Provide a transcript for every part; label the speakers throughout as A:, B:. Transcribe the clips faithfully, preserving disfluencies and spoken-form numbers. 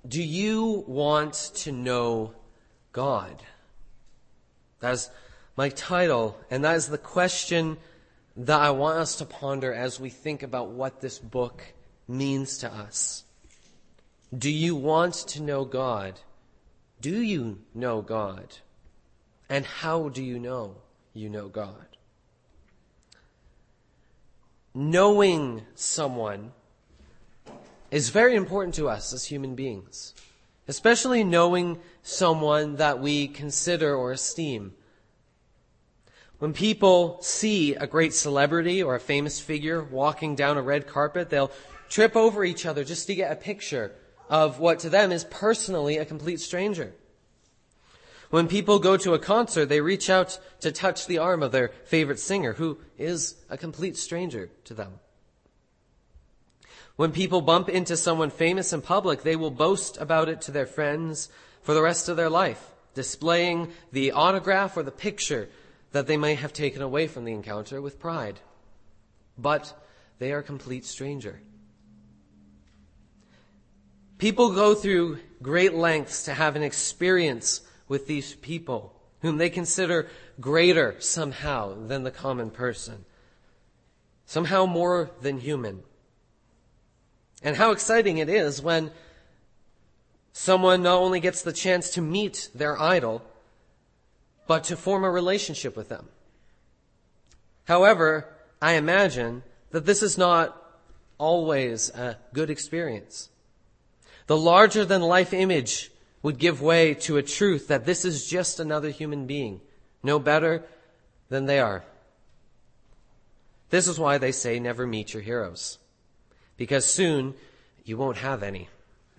A: Do you want to know God? That's my title, and that is the question that I want us to ponder as we think about what this book means to us. Do you want to know God? Do you know God? And how do you know you know God? Knowing someone is very important to us as human beings, especially knowing someone that we consider or esteem. When people see a great celebrity or a famous figure walking down a red carpet, they'll trip over each other just to get a picture of what to them is personally a complete stranger. When people go to a concert, they reach out to touch the arm of their favorite singer, who is a complete stranger to them. When people bump into someone famous in public, they will boast about it to their friends for the rest of their life, displaying the autograph or the picture that they may have taken away from the encounter with pride. But they are a complete stranger. People go through great lengths to have an experience with these people whom they consider greater somehow than the common person, somehow more than human. And how exciting it is when someone not only gets the chance to meet their idol, but to form a relationship with them. However, I imagine that this is not always a good experience. The larger-than-life image would give way to a truth that this is just another human being, no better than they are. This is why they say never meet your heroes, because soon you won't have any.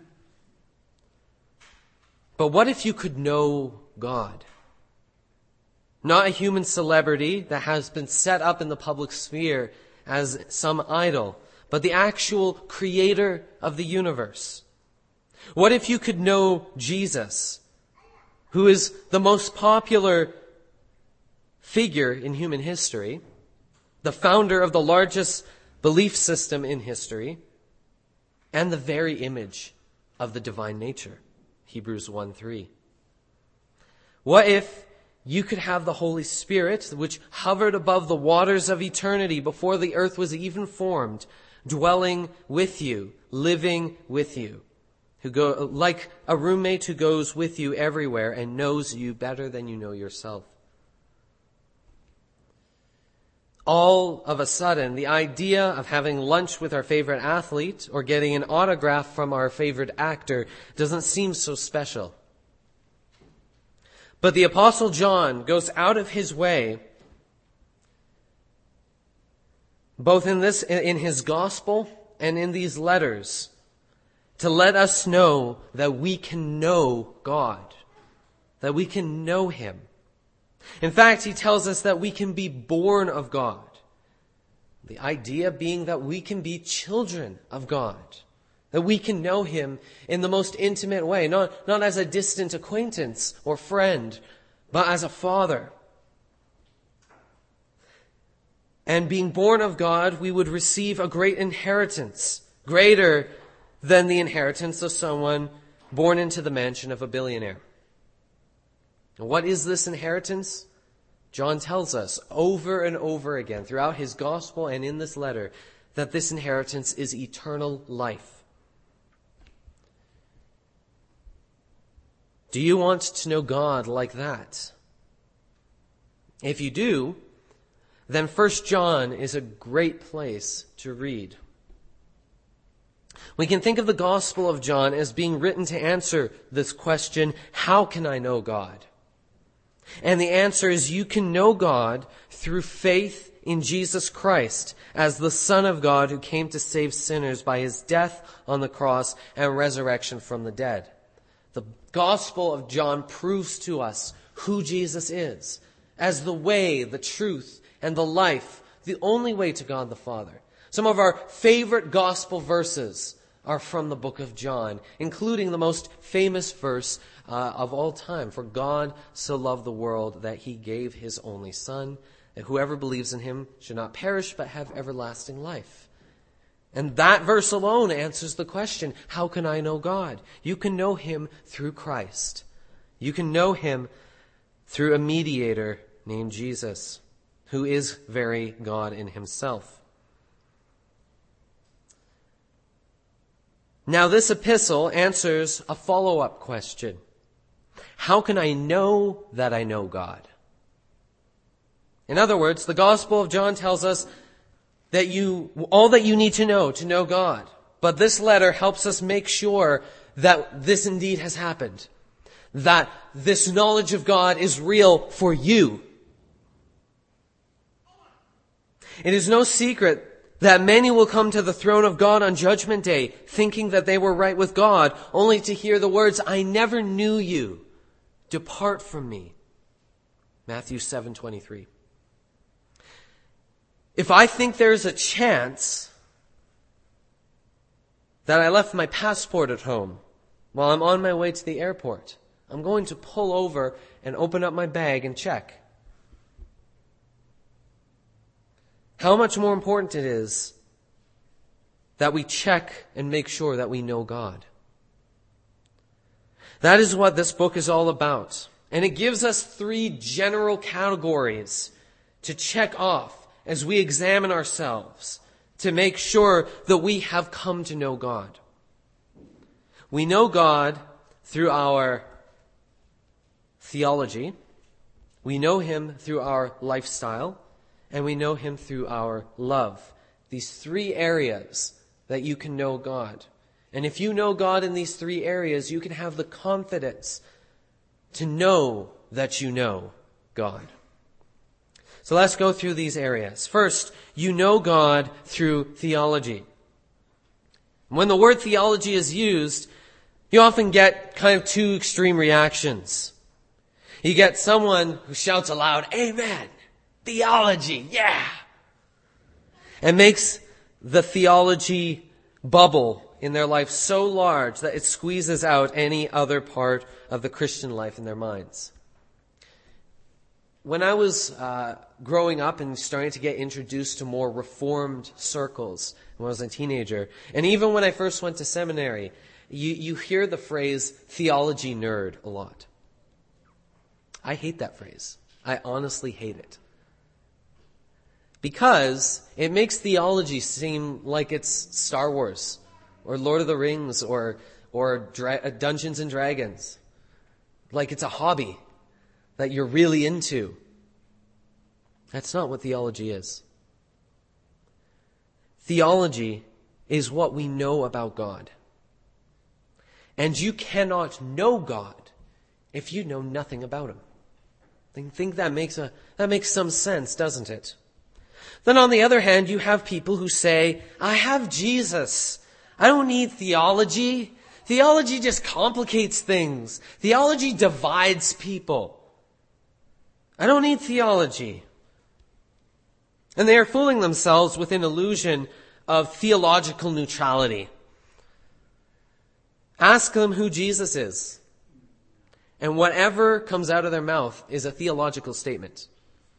A: But what if you could know God? Not a human celebrity that has been set up in the public sphere as some idol, but the actual creator of the universe. What if you could know Jesus, who is the most popular figure in human history, the founder of the largest belief system in history, and the very image of the divine nature, Hebrews one three. What if you could have the Holy Spirit, which hovered above the waters of eternity before the earth was even formed, dwelling with you, living with you, who go like a roommate who goes with you everywhere and knows you better than you know yourself. All of a sudden, the idea of having lunch with our favorite athlete or getting an autograph from our favorite actor doesn't seem so special. But the Apostle John goes out of his way, both in this, in his gospel and in these letters, to let us know that we can know God, that we can know Him. In fact, he tells us that we can be born of God. The idea being that we can be children of God, that we can know Him in the most intimate way, not, not as a distant acquaintance or friend, but as a Father. And being born of God, we would receive a great inheritance, greater than the inheritance of someone born into the mansion of a billionaire. And what is this inheritance? John tells us over and over again throughout his gospel and in this letter that this inheritance is eternal life. Do you want to know God like that? If you do, then First John is a great place to read. We can think of the Gospel of John as being written to answer this question, how can I know God? And the answer is you can know God through faith in Jesus Christ as the Son of God who came to save sinners by His death on the cross and resurrection from the dead. The Gospel of John proves to us who Jesus is as the way, the truth, and the life, the only way to God the Father. Some of our favorite gospel verses are from the book of John, including the most famous verse uh, of all time. For God so loved the world that He gave His only Son, that whoever believes in Him should not perish but have everlasting life. And that verse alone answers the question, how can I know God? You can know him through Christ. You can know him through a mediator named Jesus, who is very God in himself. Now this epistle answers a follow-up question. How can I know that I know God? In other words, the Gospel of John tells us that you, all that you need to know to know God. But this letter helps us make sure that this indeed has happened. That this knowledge of God is real for you. It is no secret that many will come to the throne of God on Judgment Day, thinking that they were right with God, only to hear the words, I never knew you. Depart from me. Matthew seven twenty-three. If I think there's a chance that I left my passport at home while I'm on my way to the airport, I'm going to pull over and open up my bag and check. How much more important it is that we check and make sure that we know God. That is what this book is all about. And it gives us three general categories to check off as we examine ourselves to make sure that we have come to know God. We know God through our theology. We know him through our lifestyle. And we know him through our love. These three areas that you can know God. And if you know God in these three areas, you can have the confidence to know that you know God. So let's go through these areas. First, you know God through theology. When the word theology is used, you often get kind of two extreme reactions. You get someone who shouts aloud, Amen! Theology, yeah! And makes the theology bubble in their life so large that it squeezes out any other part of the Christian life in their minds. When I was uh, growing up and starting to get introduced to more reformed circles when I was a teenager, and even when I first went to seminary, you, you hear the phrase theology nerd a lot. I hate that phrase. I honestly hate it. Because it makes theology seem like it's Star Wars or Lord of the Rings or or Dra- Dungeons and Dragons. Like it's a hobby that you're really into. That's not what theology is. Theology is what we know about God. And you cannot know God if you know nothing about him. I think that makes a that makes some sense, doesn't it? Then on the other hand, you have people who say, I have Jesus. I don't need theology. Theology just complicates things. Theology divides people. I don't need theology. And they are fooling themselves with an illusion of theological neutrality. Ask them who Jesus is. And whatever comes out of their mouth is a theological statement.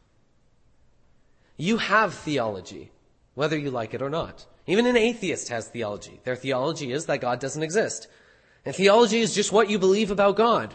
A: You have theology, whether you like it or not. Even an atheist has theology. Their theology is that God doesn't exist. And theology is just what you believe about God.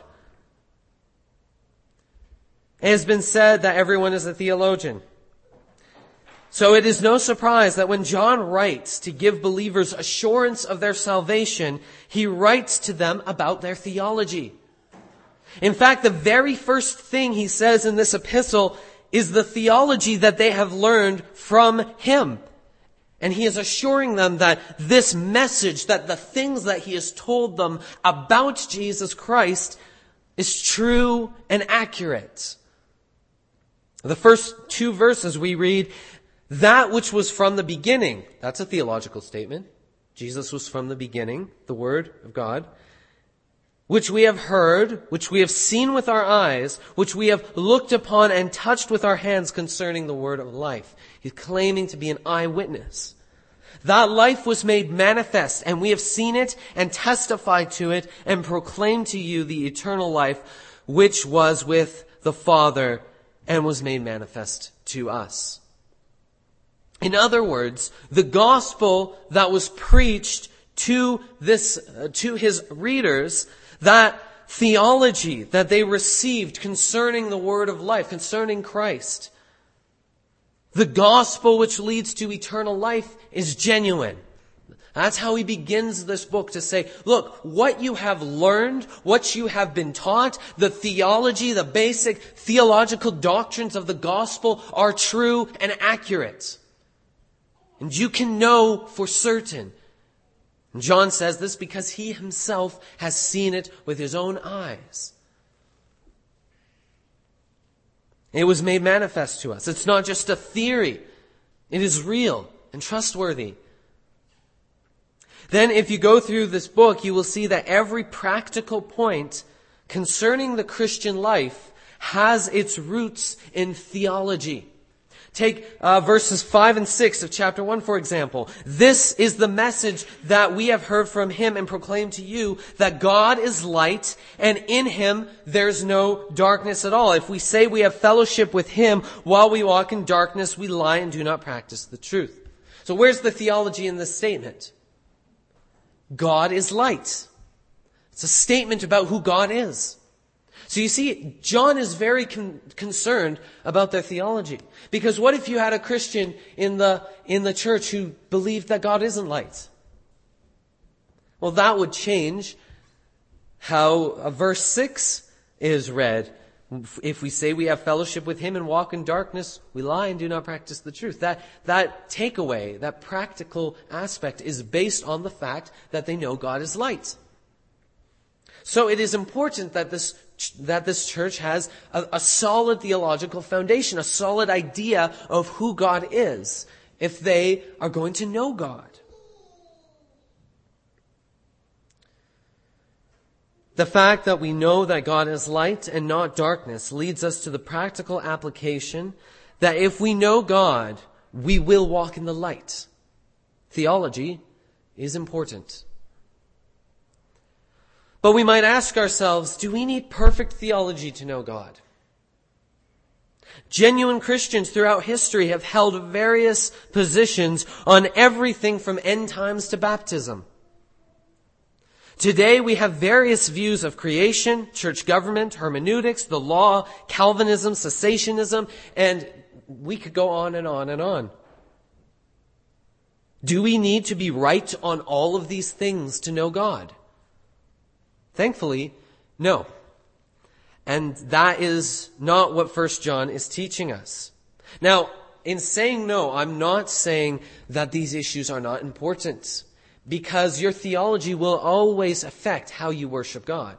A: It has been said that everyone is a theologian. So it is no surprise that when John writes to give believers assurance of their salvation, he writes to them about their theology. In fact, the very first thing he says in this epistle is the theology that they have learned from him. And he is assuring them that this message, that the things that he has told them about Jesus Christ is true and accurate. The first two verses we read, that which was from the beginning. That's a theological statement. Jesus was from the beginning, the Word of God. Which we have heard, which we have seen with our eyes, which we have looked upon and touched with our hands concerning the word of life. He's claiming to be an eyewitness. That life was made manifest, and we have seen it and testified to it and proclaimed to you the eternal life which was with the Father and was made manifest to us. In other words, the gospel that was preached to this, uh, to his readers, that theology that they received concerning the word of life, concerning Christ, the gospel which leads to eternal life, is genuine. That's how he begins this book, to say, look, what you have learned, what you have been taught, the theology, the basic theological doctrines of the gospel are true and accurate. And you can know for certain. And John says this because he himself has seen it with his own eyes. It was made manifest to us. It's not just a theory. It is real and trustworthy. Then if you go through this book, you will see that every practical point concerning the Christian life has its roots in theology. Take uh, verses five and six of chapter one, for example. This is the message that we have heard from him and proclaimed to you, that God is light, and in him there's no darkness at all. If we say we have fellowship with him while we walk in darkness, we lie and do not practice the truth. So where's the theology in this statement? God is light. It's a statement about who God is. So you see, John is very con- concerned about their theology. Because what if you had a Christian in the, in the church who believed that God isn't light? Well, that would change how uh, verse six is read. If we say we have fellowship with him and walk in darkness, we lie and do not practice the truth. That, that takeaway, that practical aspect is based on the fact that they know God is light. So it is important that this, that this church has a, a solid theological foundation, a solid idea of who God is, if they are going to know God. The fact that we know that God is light and not darkness leads us to the practical application that if we know God, we will walk in the light. Theology is important. But we might ask ourselves, do we need perfect theology to know God? Genuine Christians throughout history have held various positions on everything from end times to baptism. Today we have various views of creation, church government, hermeneutics, the law, Calvinism, cessationism, and we could go on and on and on. Do we need to be right on all of these things to know God? Thankfully, no. And that is not what First John is teaching us. Now, in saying no, I'm not saying that these issues are not important, because your theology will always affect how you worship God.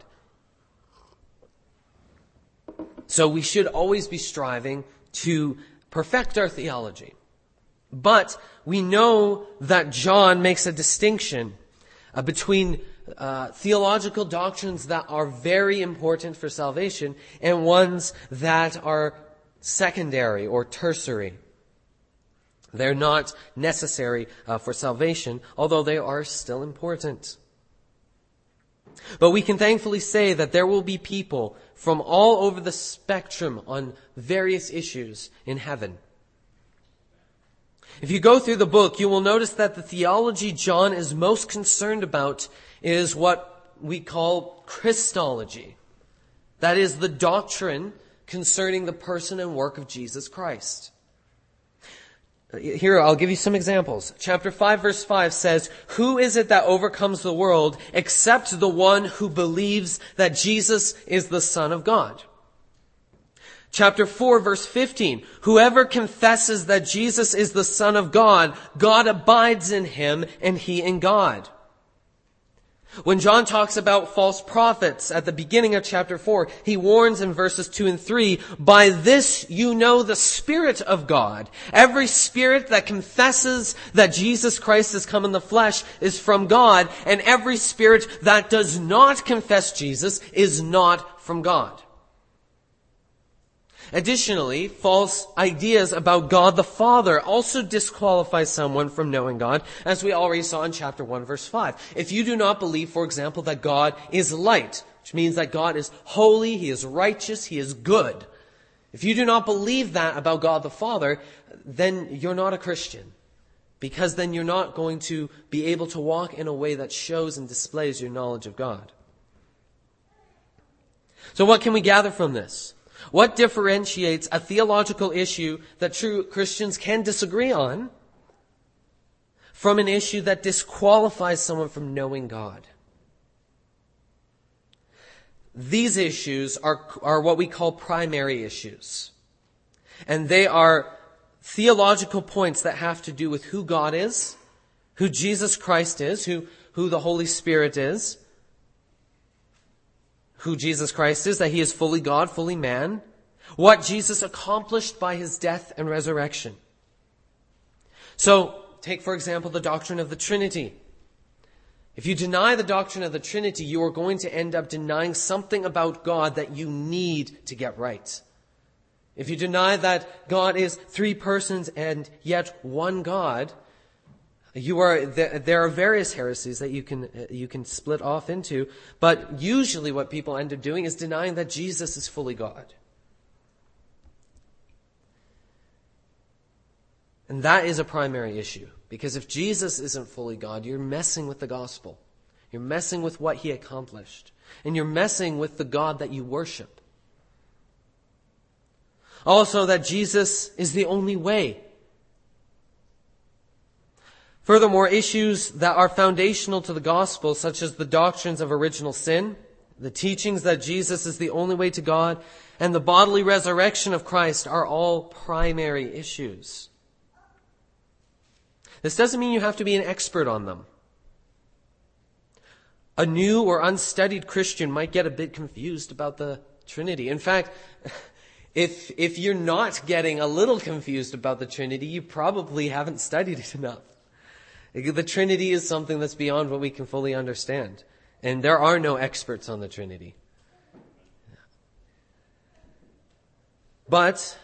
A: So we should always be striving to perfect our theology. But we know that John makes a distinction uh, between uh, theological doctrines that are very important for salvation and ones that are secondary or tertiary. They're not necessary uh, for salvation, although they are still important. But we can thankfully say that there will be people from all over the spectrum on various issues in heaven. If you go through the book, you will notice that the theology John is most concerned about is what we call Christology. That is the doctrine concerning the person and work of Jesus Christ. Here, I'll give you some examples. Chapter five, verse five says, "Who is it that overcomes the world except the one who believes that Jesus is the Son of God?" Chapter four, verse fifteen, "Whoever confesses that Jesus is the Son of God, God abides in him and he in God." When John talks about false prophets at the beginning of chapter four, he warns in verses two and three, "By this you know the Spirit of God. Every spirit that confesses that Jesus Christ has come in the flesh is from God, and every spirit that does not confess Jesus is not from God." Additionally, false ideas about God the Father also disqualify someone from knowing God, as we already saw in chapter one, verse five. If you do not believe, for example, that God is light, which means that God is holy, he is righteous, he is good. If you do not believe that about God the Father, then you're not a Christian. Because then you're not going to be able to walk in a way that shows and displays your knowledge of God. So what can we gather from this? What differentiates a theological issue that true Christians can disagree on from an issue that disqualifies someone from knowing God? These issues are, are what we call primary issues. And they are theological points that have to do with who God is, who Jesus Christ is, who, who the Holy Spirit is, who Jesus Christ is, that he is fully God, fully man, what Jesus accomplished by his death and resurrection. So, take for example the doctrine of the Trinity. If you deny the doctrine of the Trinity, you are going to end up denying something about God that you need to get right. If you deny that God is three persons and yet one God, you are there are various heresies that you can you can split off into, but usually what people end up doing is denying that Jesus is fully God. And that is a primary issue. Because if Jesus isn't fully God, you're messing with the gospel. You're messing with what he accomplished. And you're messing with the God that you worship. Also, that Jesus is the only way. Furthermore, issues that are foundational to the gospel, such as the doctrines of original sin, the teachings that Jesus is the only way to God, and the bodily resurrection of Christ are all primary issues. This doesn't mean you have to be an expert on them. A new or unstudied Christian might get a bit confused about the Trinity. In fact, if if you're not getting a little confused about the Trinity, you probably haven't studied it enough. The Trinity is something that's beyond what we can fully understand. And there are no experts on the Trinity. But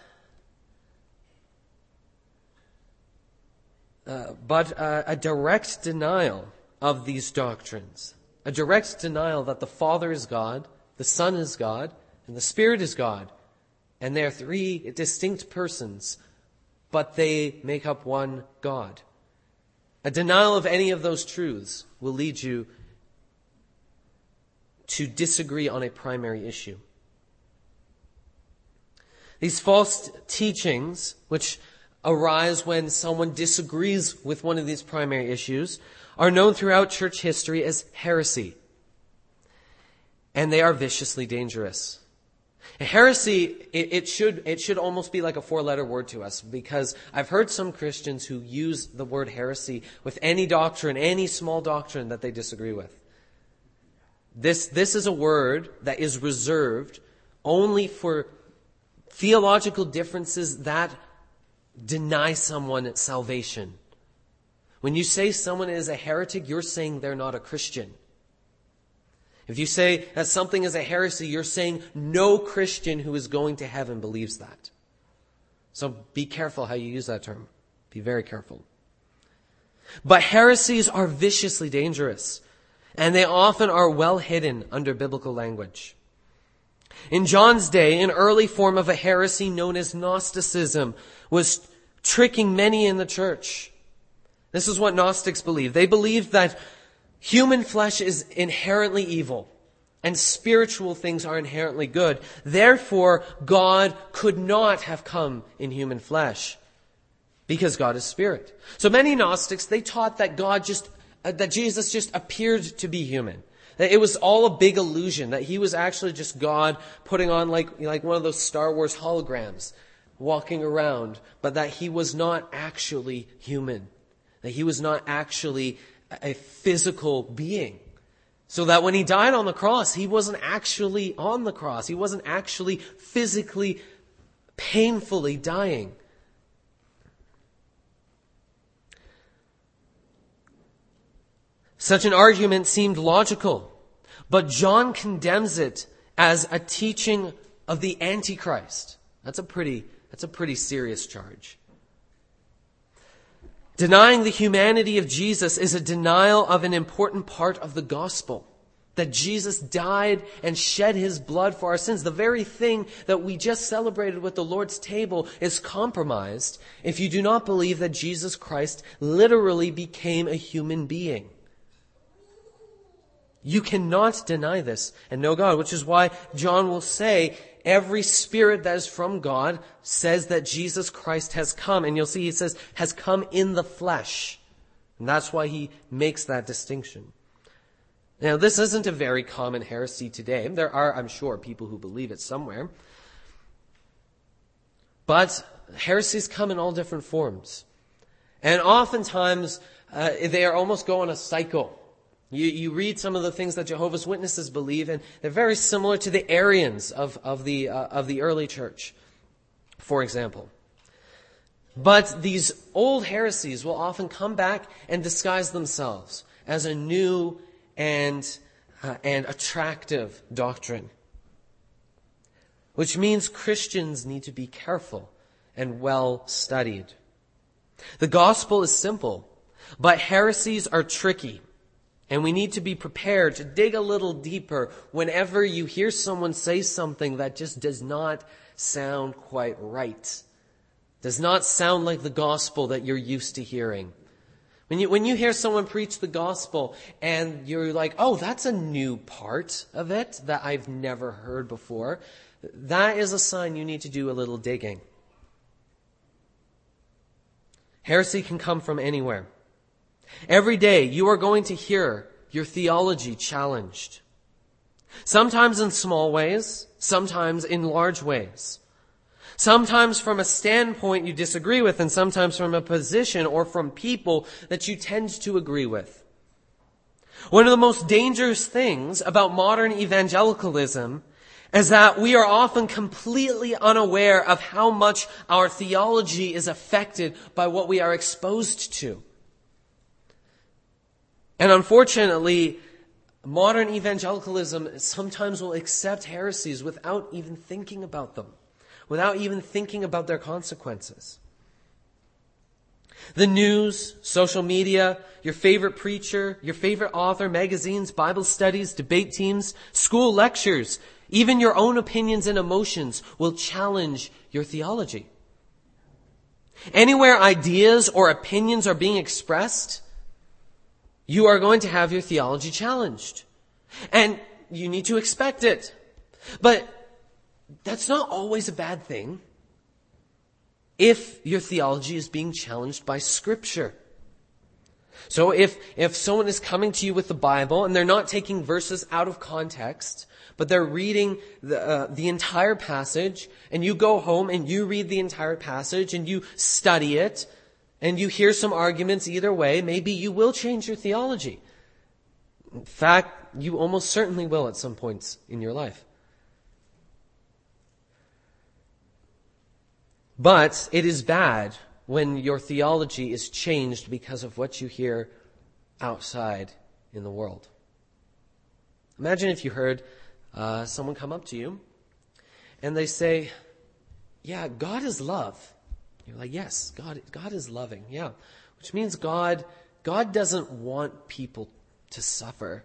A: Uh, but uh, a direct denial of these doctrines, a direct denial that the Father is God, the Son is God, and the Spirit is God, and they are three distinct persons, but they make up one God. A denial of any of those truths will lead you to disagree on a primary issue. These false teachings, which arise when someone disagrees with one of these primary issues, are known throughout church history as heresy. And they are viciously dangerous. A heresy, it, it should it should almost be like a four-letter word to us, because I've heard some Christians who use the word heresy with any doctrine, any small doctrine that they disagree with. This, this is a word that is reserved only for theological differences that deny someone salvation. When you say someone is a heretic, you're saying they're not a Christian. If you say that something is a heresy, you're saying no Christian who is going to heaven believes that. So be careful how you use that term. Be very careful. But heresies are viciously dangerous, and they often are well hidden under biblical language. In John's day, an early form of a heresy known as Gnosticism was tricking many in the church. This is what Gnostics believed. They believed that human flesh is inherently evil and spiritual things are inherently good. Therefore, God could not have come in human flesh because God is spirit. So many Gnostics, they taught that God just, uh, that Jesus just appeared to be human. That it was all a big illusion, that he was actually just God putting on like, like one of those Star Wars holograms, walking around, but that he was not actually human, that he was not actually a physical being. So that when he died on the cross, he wasn't actually on the cross. He wasn't actually physically, painfully dying. Such an argument seemed logical, but John condemns it as a teaching of the Antichrist. That's a pretty, that's a pretty serious charge. Denying the humanity of Jesus is a denial of an important part of the gospel. That Jesus died and shed his blood for our sins. The very thing that we just celebrated with the Lord's table is compromised if you do not believe that Jesus Christ literally became a human being. You cannot deny this and know God, which is why John will say every spirit that is from God says that Jesus Christ has come. And you'll see he says, has come in the flesh. And that's why he makes that distinction. Now, this isn't a very common heresy today. There are, I'm sure, people who believe it somewhere. But heresies come in all different forms. And oftentimes, uh, they are almost go on a cycle. You, you read some of the things that Jehovah's Witnesses believe, and they're very similar to the Arians of, of, the, uh, of the early church, for example. But these old heresies will often come back and disguise themselves as a new and uh, and attractive doctrine. Which means Christians need to be careful and well studied. The gospel is simple, but heresies are tricky. And we need to be prepared to dig a little deeper whenever you hear someone say something that just does not sound quite right. Does not sound like the gospel that you're used to hearing. When you, when you hear someone preach the gospel and you're like, oh, that's a new part of it that I've never heard before, that is a sign you need to do a little digging. Heresy can come from anywhere. Every day you are going to hear your theology challenged. Sometimes in small ways, sometimes in large ways. Sometimes from a standpoint you disagree with, and sometimes from a position or from people that you tend to agree with. One of the most dangerous things about modern evangelicalism is that we are often completely unaware of how much our theology is affected by what we are exposed to. And unfortunately, modern evangelicalism sometimes will accept heresies without even thinking about them. Without even thinking about their consequences. The news, social media, your favorite preacher, your favorite author, magazines, Bible studies, debate teams, school lectures, even your own opinions and emotions will challenge your theology. Anywhere ideas or opinions are being expressed, you are going to have your theology challenged. And you need to expect it. But that's not always a bad thing if your theology is being challenged by Scripture. So if, if someone is coming to you with the Bible and they're not taking verses out of context, but they're reading the, uh, the entire passage, and you go home and you read the entire passage and you study it, and you hear some arguments either way, maybe you will change your theology. In fact, you almost certainly will at some points in your life. But it is bad when your theology is changed because of what you hear outside in the world. Imagine if you heard uh, someone come up to you and they say, yeah, God is love. You're like, yes, God, God is loving. Yeah. Which means God, God doesn't want people to suffer.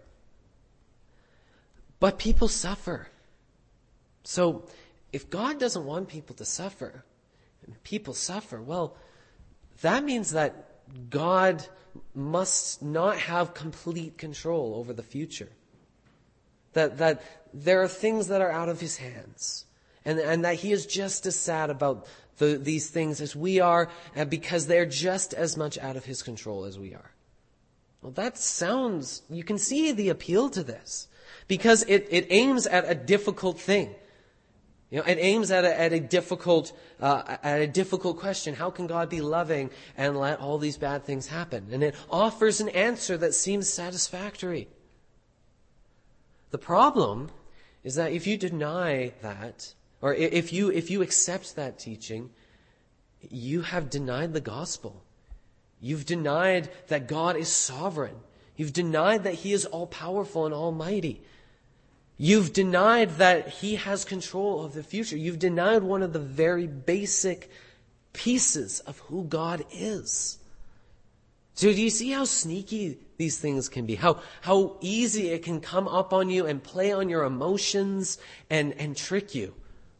A: But people suffer. So if God doesn't want people to suffer, people suffer, well, that means that God must not have complete control over the future. That that there are things that are out of his hands. And, and that he is just as sad about the, these things as we are, because they're just as much out of his control as we are. Well, that sounds, you can see the appeal to this. Because it, it aims at a difficult thing. You know, it aims at a, at a difficult, uh, at a difficult question. How can God be loving and let all these bad things happen? And it offers an answer that seems satisfactory. The problem is that if you deny that, or if you, if you accept that teaching, you have denied the gospel. You've denied that God is sovereign. You've denied that he is all-powerful and almighty. You've denied that he has control of the future. You've denied one of the very basic pieces of who God is. So do you see how sneaky these things can be, how, how easy it can come up on you and play on your emotions and, and trick you.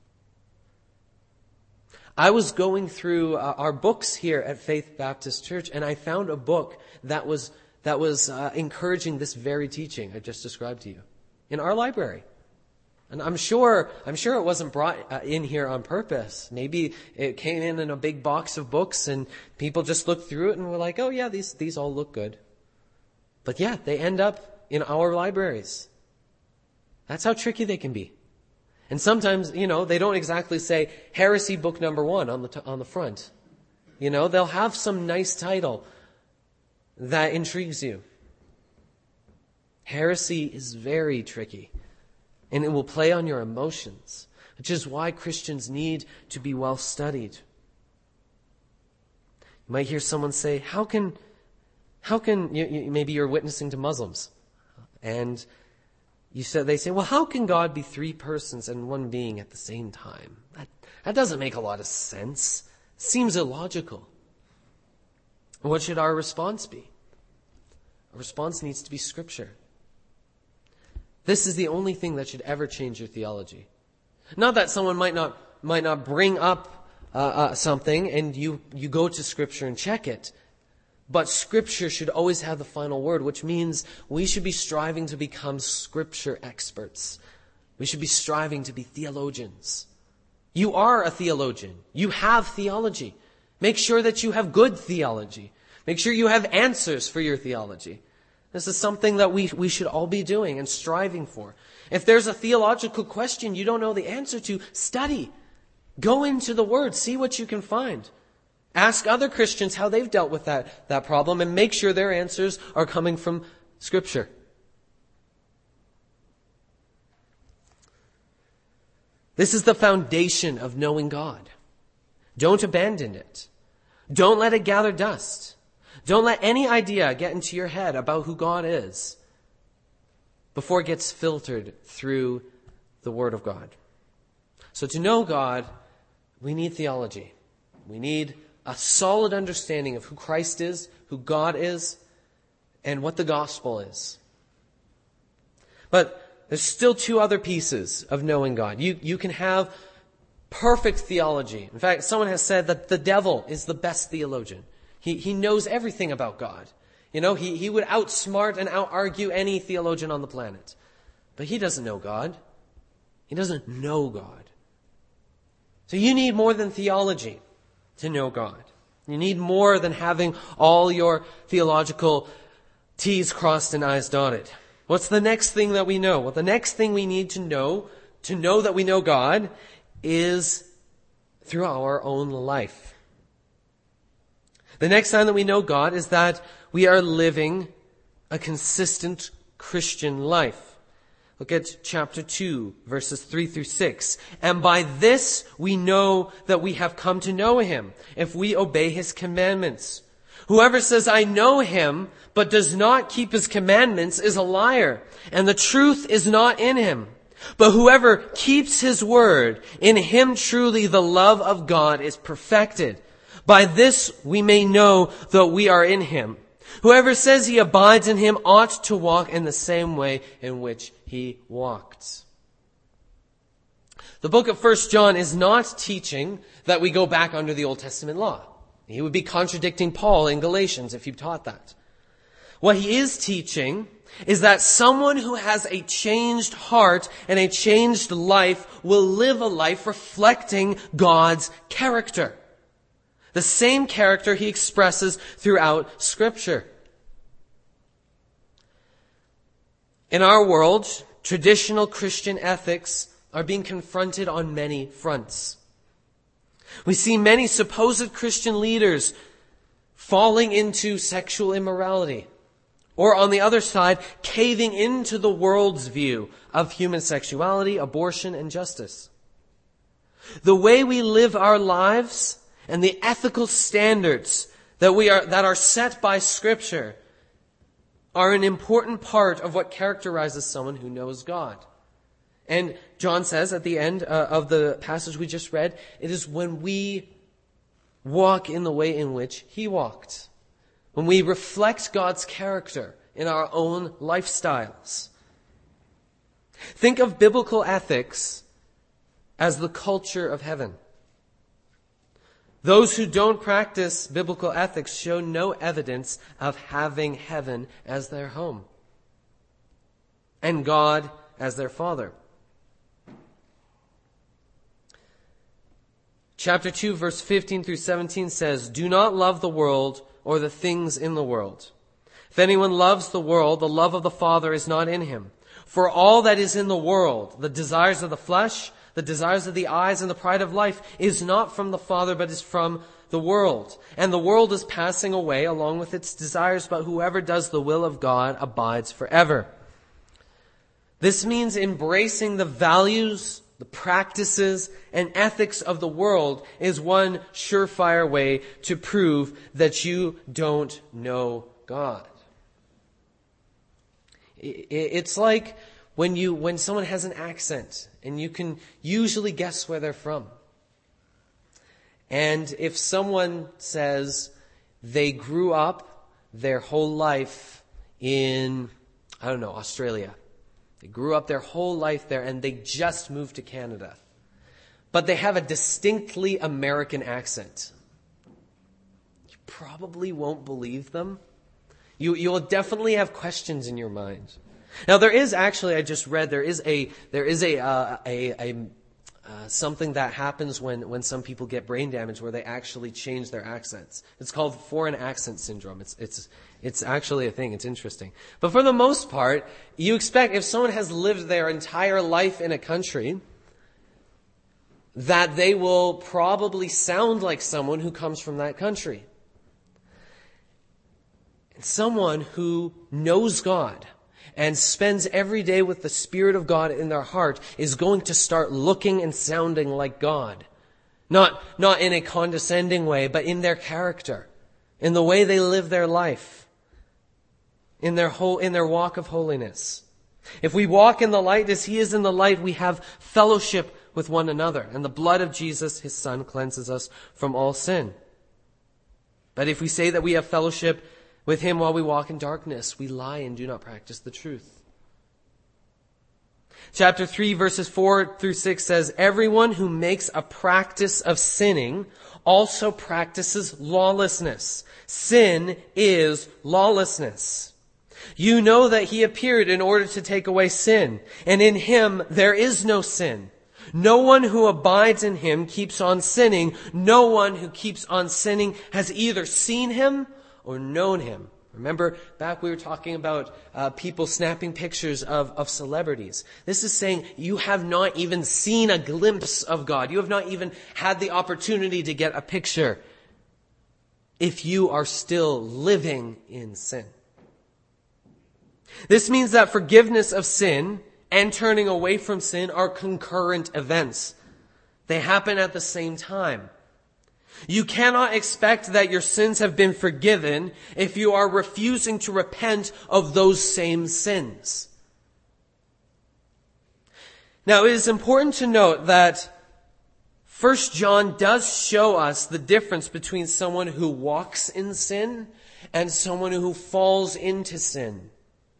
A: I was going through uh, our books here at Faith Baptist Church, and I found a book that was that was uh, encouraging this very teaching I just described to you in our library. And I'm sure I'm sure it wasn't brought uh, in here on purpose. Maybe it came in in a big box of books, and people just looked through it and were like, "Oh yeah, these these all look good." But yeah, they end up in our libraries. That's how tricky they can be. And sometimes, you know, they don't exactly say heresy book number one on the t- on the front. You know, they'll have some nice title that intrigues you. Heresy is very tricky, and it will play on your emotions, which is why Christians need to be well studied. You might hear someone say, how can, how can, you, you, maybe you're witnessing to Muslims, and You said, they say, well, how can God be three persons and one being at the same time? That, that doesn't make a lot of sense. Seems illogical. What should our response be? Our response needs to be Scripture. This is the only thing that should ever change your theology. Not that someone might not might not bring up uh, uh, something and you, you go to Scripture and check it. But Scripture should always have the final word, which means we should be striving to become Scripture experts. We should be striving to be theologians. You are a theologian. You have theology. Make sure that you have good theology. Make sure you have answers for your theology. This is something that we, we should all be doing and striving for. If there's a theological question you don't know the answer to, study. Go into the Word. See what you can find. Ask other Christians how they've dealt with that, that problem and make sure their answers are coming from Scripture. This is the foundation of knowing God. Don't abandon it. Don't let it gather dust. Don't let any idea get into your head about who God is before it gets filtered through the Word of God. So to know God, we need theology. We need a solid understanding of who Christ is, who God is, and what the gospel is. But there's still two other pieces of knowing God. You, you can have perfect theology. In fact, someone has said that the devil is the best theologian. He, he knows everything about God. You know, he, he would outsmart and out-argue any theologian on the planet. But he doesn't know God. He doesn't know God. So you need more than theology to know God. You need more than having all your theological T's crossed and I's dotted. What's the next thing that we know? Well, the next thing we need to know, to know that we know God, is through our own life. The next sign that we know God is that we are living a consistent Christian life. Look at chapter two, verses three through six. And by this we know that we have come to know Him, if we obey His commandments. Whoever says, I know Him, but does not keep His commandments is a liar, and the truth is not in him. But whoever keeps His word, in him truly the love of God is perfected. By this we may know that we are in Him. Whoever says he abides in Him ought to walk in the same way in which He walked. The book of First John is not teaching that we go back under the Old Testament law. He would be contradicting Paul in Galatians if he taught that. What he is teaching is that someone who has a changed heart and a changed life will live a life reflecting God's character. The same character He expresses throughout Scripture. In our world, traditional Christian ethics are being confronted on many fronts. We see many supposed Christian leaders falling into sexual immorality, or on the other side, caving into the world's view of human sexuality, abortion, and justice. The way we live our lives and the ethical standards that we are that are set by Scripture are an important part of what characterizes someone who knows God. And John says at the end uh, of the passage we just read, it is when we walk in the way in which He walked. When we reflect God's character in our own lifestyles. Think of biblical ethics as the culture of heaven. Those who don't practice biblical ethics show no evidence of having heaven as their home and God as their Father. Chapter two, verse fifteen through seventeen says, "Do not love the world or the things in the world. If anyone loves the world, the love of the Father is not in him. For all that is in the world, the desires of the flesh, the desires of the eyes, and the pride of life, is not from the Father, but is from the world. And the world is passing away along with its desires, but whoever does the will of God abides forever." This means embracing the values, the practices, and ethics of the world is one surefire way to prove that you don't know God. It's like when you when someone has an accent and you can usually guess where they're from. And if someone says they grew up their whole life in, I don't know, Australia. They grew up their whole life there and they just moved to Canada. But they have a distinctly American accent. You probably won't believe them. You, you'll definitely have questions in your mind. Now there is actually, I just read, there is a, there is a, uh, a, a, uh, something that happens when, when some people get brain damage where they actually change their accents. It's called foreign accent syndrome. It's, it's, it's actually a thing. It's interesting. But for the most part, you expect if someone has lived their entire life in a country, that they will probably sound like someone who comes from that country. Someone who knows God and spends every day with the Spirit of God in their heart is going to start looking and sounding like God. Not, not in a condescending way, but in their character, in the way they live their life, in their whole, in their walk of holiness. If we walk in the light as He is in the light, we have fellowship with one another, and the blood of Jesus, His Son, cleanses us from all sin. But if we say that we have fellowship with Him while we walk in darkness, we lie and do not practice the truth. Chapter three, verses four through six says, "Everyone who makes a practice of sinning also practices lawlessness. Sin is lawlessness. You know that He appeared in order to take away sin, and in Him there is no sin. No one who abides in Him keeps on sinning. No one who keeps on sinning has either seen Him or known Him." Remember, back we were talking about uh, people snapping pictures of, of celebrities. This is saying you have not even seen a glimpse of God. You have not even had the opportunity to get a picture if you are still living in sin. This means that forgiveness of sin and turning away from sin are concurrent events. They happen at the same time. You cannot expect that your sins have been forgiven if you are refusing to repent of those same sins. Now, it is important to note that First John does show us the difference between someone who walks in sin and someone who falls into sin.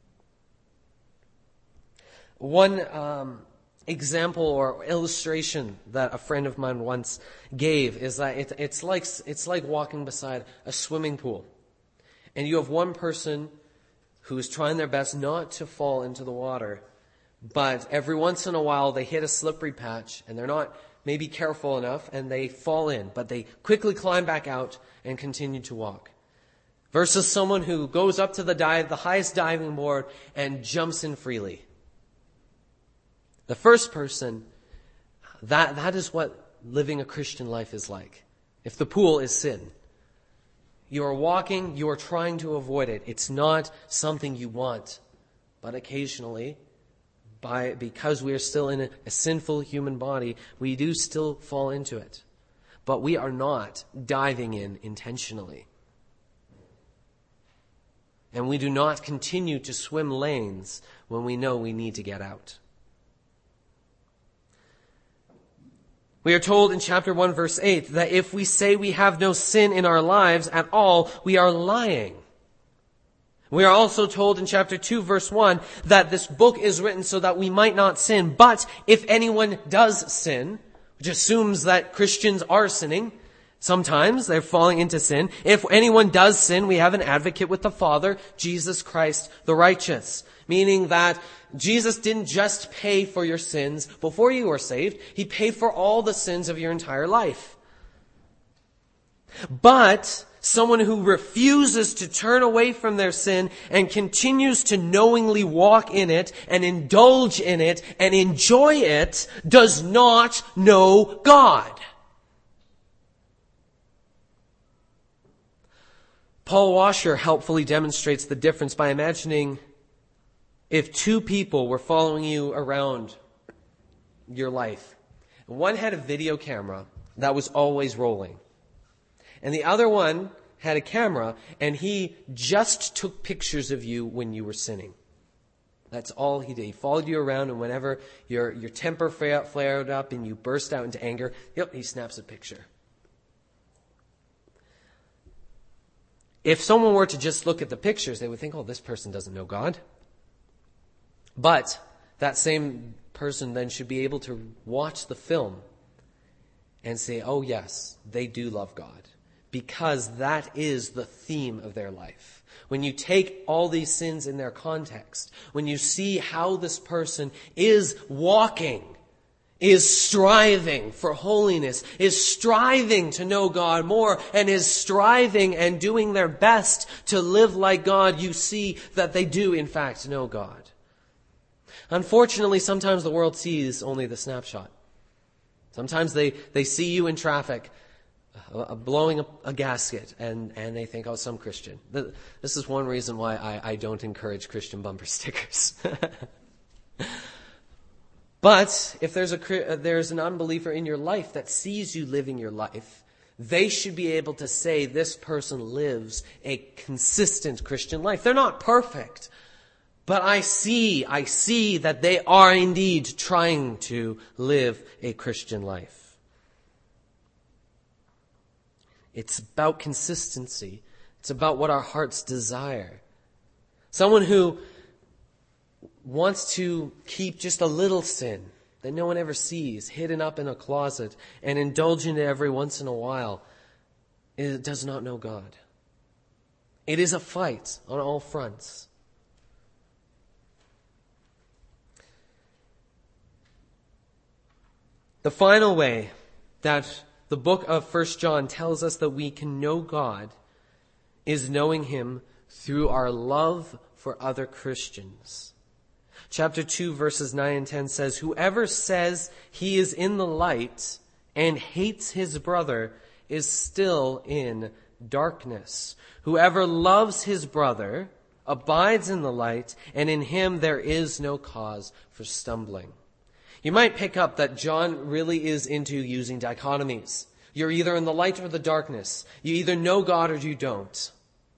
A: One um, example or illustration that a friend of mine once gave is that it, it's like it's like walking beside a swimming pool, and you have one person who is trying their best not to fall into the water, but every once in a while they hit a slippery patch and they're not maybe careful enough and they fall in, but they quickly climb back out and continue to walk. Versus someone who goes up to the dive, the highest diving board, and jumps in freely. The first person, that, that is what living a Christian life is like. If the pool is sin, you are walking, you are trying to avoid it. It's not something you want. But occasionally, by, because we are still in a, a sinful human body, we do still fall into it. But we are not diving in intentionally. And we do not continue to swim lanes when we know we need to get out. We are told in chapter one, verse eight, that if we say we have no sin in our lives at all, we are lying. We are also told in chapter two, verse one, that this book is written so that we might not sin. But if anyone does sin, which assumes that Christians are sinning, sometimes they're falling into sin. If anyone does sin, we have an advocate with the Father, Jesus Christ the righteous. Meaning that Jesus didn't just pay for your sins before you were saved. He paid for all the sins of your entire life. But someone who refuses to turn away from their sin and continues to knowingly walk in it and indulge in it and enjoy it does not know God. Paul Washer helpfully demonstrates the difference by imagining if two people were following you around your life. One had a video camera that was always rolling. And the other one had a camera, and he just took pictures of you when you were sinning. That's all he did. He followed you around, and whenever your, your temper flared up and you burst out into anger, yep, he snaps a picture. If someone were to just look at the pictures, they would think, oh, this person doesn't know God. But that same person then should be able to watch the film and say, oh, yes, they do love God. Because that is the theme of their life. When you take all these sins in their context, when you see how this person is walking, is striving for holiness, is striving to know God more, and is striving and doing their best to live like God, you see that they do in fact know God. Unfortunately, sometimes the world sees only the snapshot. Sometimes they, they see you in traffic Uh, blowing a, a gasket, and, and they think, oh, some Christian. This is one reason why I, I don't encourage Christian bumper stickers. But if there's a there's an unbeliever in your life that sees you living your life, they should be able to say this person lives a consistent Christian life. They're not perfect, but I see, I see that they are indeed trying to live a Christian life. It's about consistency. It's about what our hearts desire. Someone who wants to keep just a little sin that no one ever sees, hidden up in a closet, and indulge in it every once in a while, it does not know God. It is a fight on all fronts. The final way that the book of First John tells us that we can know God is knowing Him through our love for other Christians. Chapter two, verses nine and ten says, whoever says he is in the light and hates his brother is still in darkness. Whoever loves his brother abides in the light, and in him there is no cause for stumbling. You might pick up that John really is into using dichotomies. You're either in the light or the darkness. You either know God or you don't.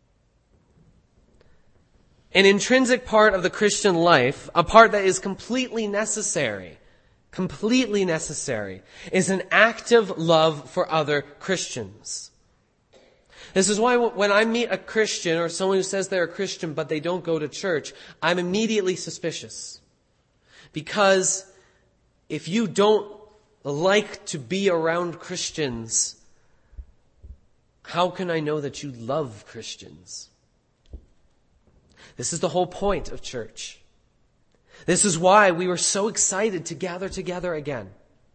A: An intrinsic part of the Christian life, a part that is completely necessary, completely necessary, is an active love for other Christians. This is why when I meet a Christian or someone who says they're a Christian but they don't go to church, I'm immediately suspicious. Because if you don't like to be around Christians, how can I know that you love Christians? This is the whole point of church. This is why we were so excited to gather together again.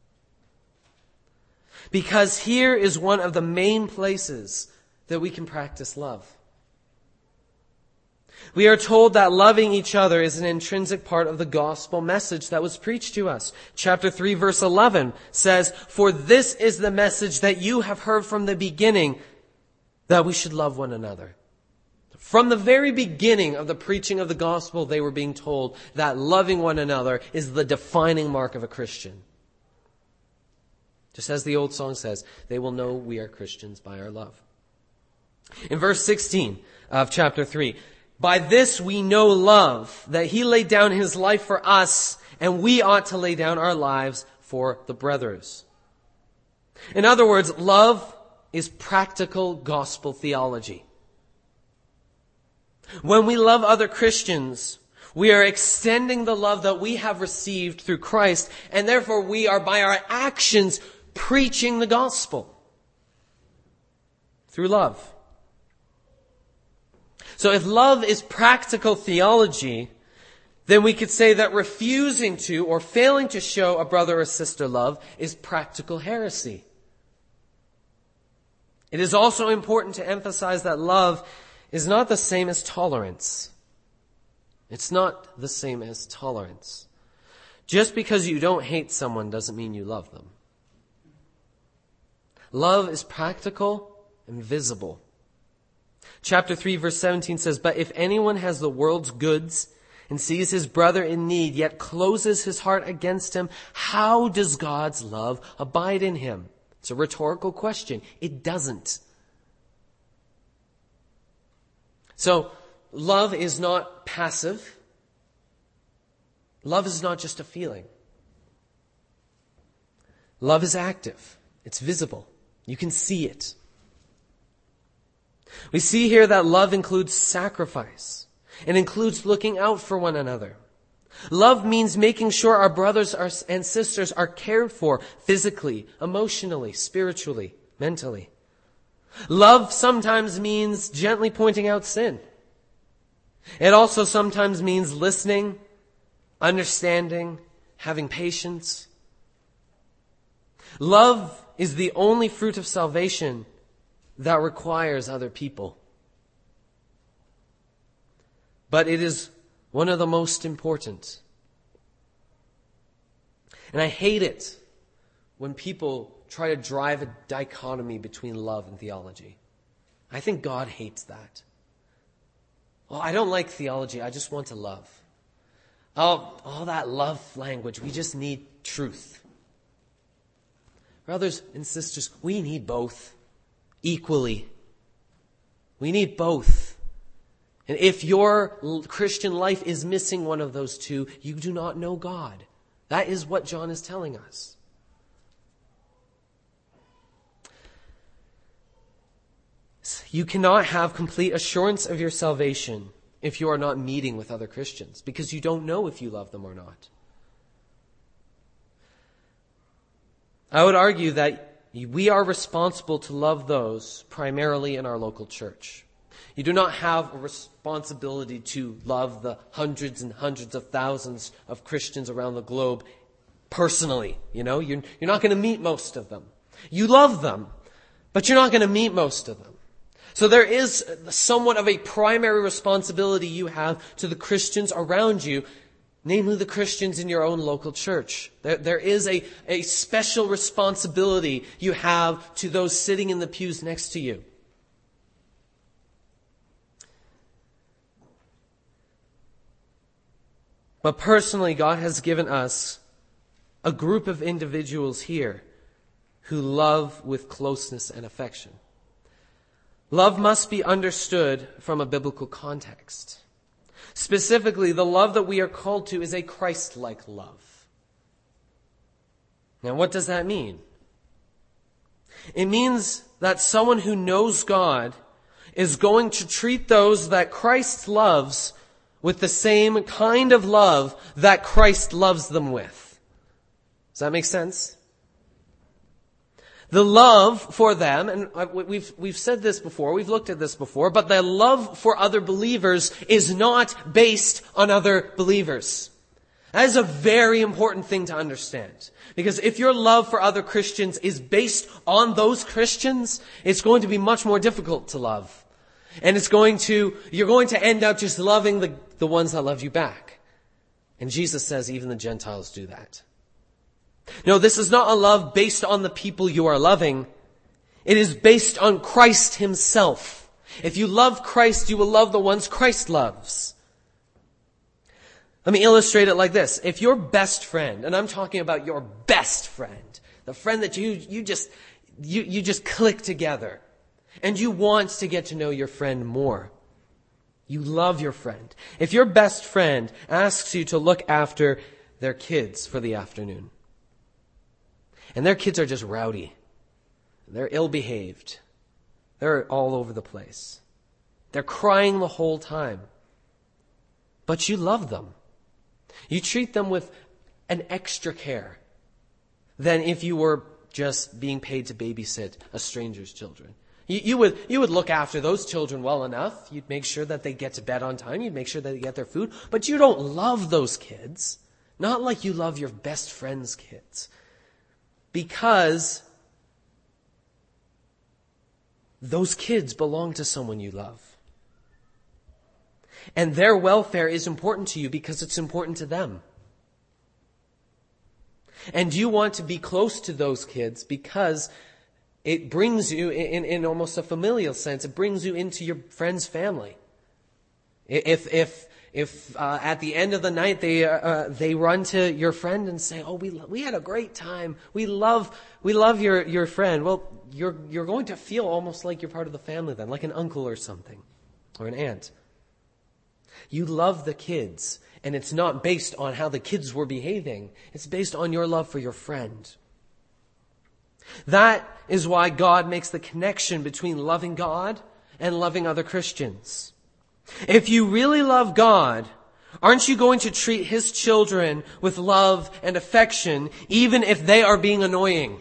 A: Because here is one of the main places that we can practice love. We are told that loving each other is an intrinsic part of the gospel message that was preached to us. Chapter three, verse eleven says, for this is the message that you have heard from the beginning, that we should love one another. From the very beginning of the preaching of the gospel, they were being told that loving one another is the defining mark of a Christian. Just as the old song says, they will know we are Christians by our love. In verse sixteen of chapter three, by this we know love, that He laid down His life for us, and we ought to lay down our lives for the brothers. In other words, love is practical gospel theology. When we love other Christians, we are extending the love that we have received through Christ, and therefore we are by our actions preaching the gospel through love. So if love is practical theology, then we could say that refusing to or failing to show a brother or sister love is practical heresy. It is also important to emphasize that love is not the same as tolerance. It's not the same as tolerance. Just because you don't hate someone doesn't mean you love them. Love is practical and visible. Chapter three, verse seventeen says, "But if anyone has the world's goods and sees his brother in need, yet closes his heart against him, how does God's love abide in him?" It's a rhetorical question. It doesn't. So, love is not passive. Love is not just a feeling. Love is active. It's visible. You can see it. We see here that love includes sacrifice. It includes looking out for one another. Love means making sure our brothers and sisters are cared for physically, emotionally, spiritually, mentally. Love sometimes means gently pointing out sin. It also sometimes means listening, understanding, having patience. Love is the only fruit of salvation that requires other people. But it is one of the most important. And I hate it when people try to drive a dichotomy between love and theology. I think God hates that. Well, I don't like theology. I just want to love. Oh, all that love language. We just need truth. Brothers and sisters, we need both equally. We need both. And if your Christian life is missing one of those two, you do not know God. That is what John is telling us. You cannot have complete assurance of your salvation if you are not meeting with other Christians, because you don't know if you love them or not. I would argue that we are responsible to love those primarily in our local church. You do not have a responsibility to love the hundreds and hundreds of thousands of Christians around the globe personally. You know, you're, you're not going to meet most of them. You love them, but you're not going to meet most of them. So there is somewhat of a primary responsibility you have to the Christians around you, namely the Christians in your own local church. There, there is a, a special responsibility you have to those sitting in the pews next to you. But personally, God has given us a group of individuals here who love with closeness and affection. Love must be understood from a biblical context. Specifically, the love that we are called to is a Christ-like love. Now, what does that mean? It means that someone who knows God is going to treat those that Christ loves with the same kind of love that Christ loves them with. Does that make sense? The love for them, and we've, we've said this before, we've looked at this before, but the love for other believers is not based on other believers. That is a very important thing to understand. Because if your love for other Christians is based on those Christians, it's going to be much more difficult to love. And it's going to, you're going to end up just loving the, the ones that love you back. And Jesus says even the Gentiles do that. No, this is not a love based on the people you are loving. It is based on Christ himself. If you love Christ, you will love the ones Christ loves. Let me illustrate it like this. If your best friend, and I'm talking about your best friend, the friend that you, you just, you, you just click together, and you want to get to know your friend more. You love your friend. If your best friend asks you to look after their kids for the afternoon, and their kids are just rowdy, they're ill-behaved, they're all over the place, They're crying the whole time. But you love them. You treat them with an extra care than if you were just being paid to babysit a stranger's children. You, you would you would look after those children well enough. You'd make sure that they get to bed on time. You'd make sure that they get their food. But you don't love those kids. Not like you love your best friend's kids. Because those kids belong to someone you love. And their welfare is important to you because it's important to them. And you want to be close to those kids because it brings you, in, in almost a familial sense, it brings you into your friend's family. If if if uh, at the end of the night they uh, they run to your friend and say, "Oh, we we had a great time. We love we love your your friend." Well, you're you're going to feel almost like you're part of the family then, like an uncle or something, or an aunt. You love the kids, and it's not based on how the kids were behaving. It's based on your love for your friend. That is why God makes the connection between loving God and loving other Christians. If you really love God, aren't you going to treat His children with love and affection, even if they are being annoying?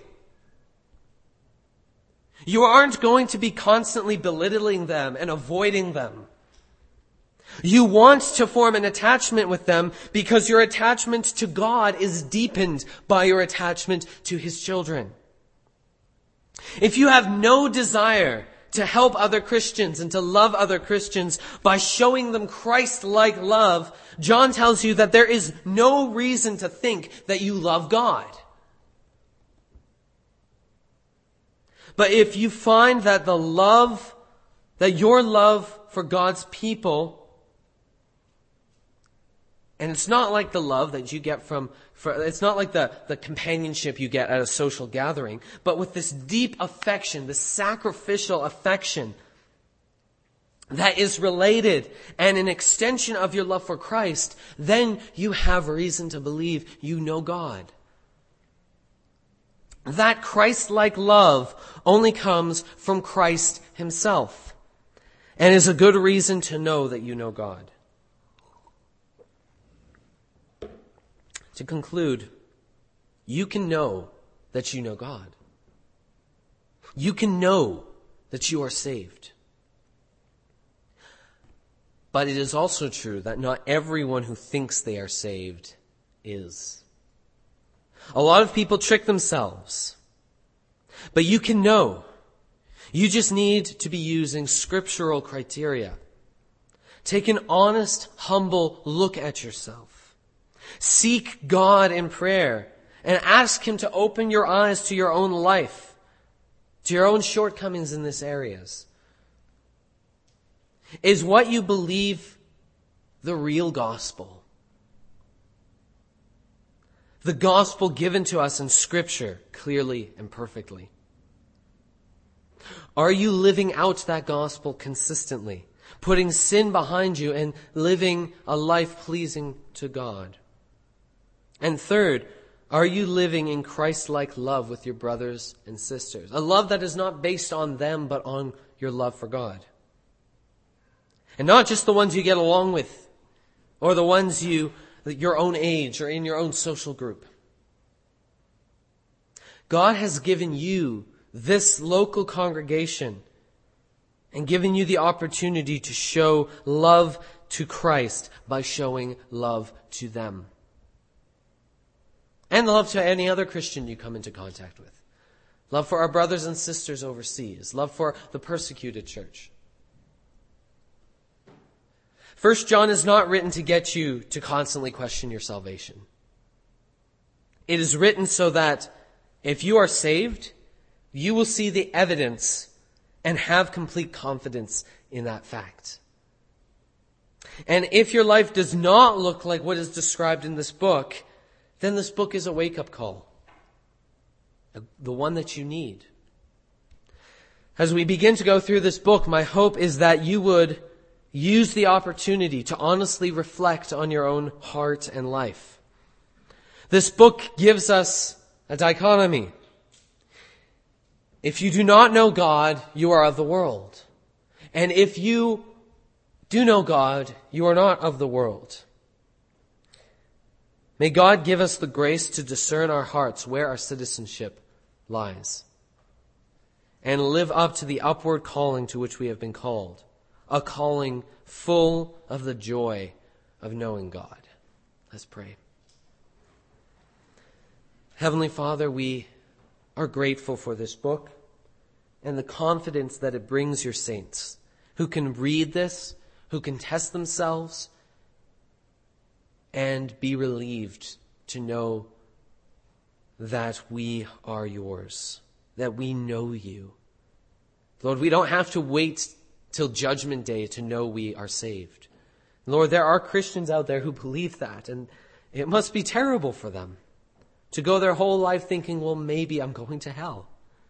A: You aren't going to be constantly belittling them and avoiding them. You want to form an attachment with them because your attachment to God is deepened by your attachment to His children. If you have no desire to help other Christians and to love other Christians by showing them Christ-like love, John tells you that there is no reason to think that you love God. But if you find that the love, that your love for God's people, and it's not like the love that you get from, for, it's not like the, the companionship you get at a social gathering, but with this deep affection, this sacrificial affection that is related and an extension of your love for Christ, then you have reason to believe you know God. That Christ-like love only comes from Christ Himself and is a good reason to know that you know God. To conclude, you can know that you know God. You can know that you are saved. But it is also true that not everyone who thinks they are saved is. A lot of people trick themselves. But you can know. You just need to be using scriptural criteria. Take an honest, humble look at yourself. Seek God in prayer and ask Him to open your eyes to your own life, to your own shortcomings in these areas. Is what you believe the real gospel? The gospel given to us in Scripture clearly and perfectly. Are you living out that gospel consistently, putting sin behind you and living a life pleasing to God? And third, are you living in Christ-like love with your brothers and sisters? A love that is not based on them, but on your love for God. And not just the ones you get along with, or the ones you, your own age, or in your own social group. God has given you this local congregation and given you the opportunity to show love to Christ by showing love to them. And love to any other Christian you come into contact with. Love for our brothers and sisters overseas. Love for the persecuted church. First John is not written to get you to constantly question your salvation. It is written so that if you are saved, you will see the evidence and have complete confidence in that fact. And if your life does not look like what is described in this book, then this book is a wake-up call. The one that you need. As we begin to go through this book, my hope is that you would use the opportunity to honestly reflect on your own heart and life. This book gives us a dichotomy. If you do not know God, you are of the world. And if you do know God, you are not of the world. May God give us the grace to discern our hearts where our citizenship lies, and live up to the upward calling to which we have been called, a calling full of the joy of knowing God. Let's pray. Heavenly Father, we are grateful for this book and the confidence that it brings your saints who can read this, who can test themselves, and be relieved to know that we are yours, that we know you. Lord, we don't have to wait till Judgment Day to know we are saved. Lord, there are Christians out there who believe that, and it must be terrible for them to go their whole life thinking, well, maybe I'm going to hell.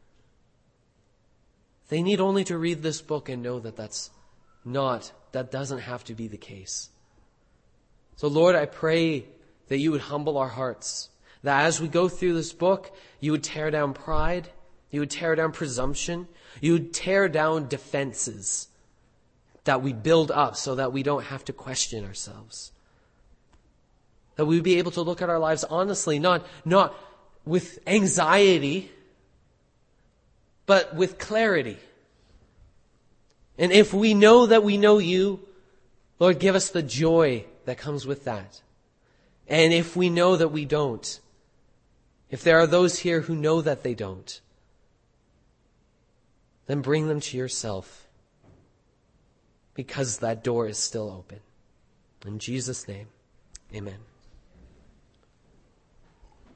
A: They need only to read this book and know that that's not, that doesn't have to be the case. So Lord, I pray that you would humble our hearts, that as we go through this book, you would tear down pride, you would tear down presumption, you would tear down defenses that we build up so that we don't have to question ourselves. That we would be able to look at our lives honestly, not, not with anxiety, but with clarity. And if we know that we know you, Lord, give us the joy that comes with that. And if we know that we don't, if there are those here who know that they don't, then bring them to yourself, because that door is still open. In Jesus' name, amen.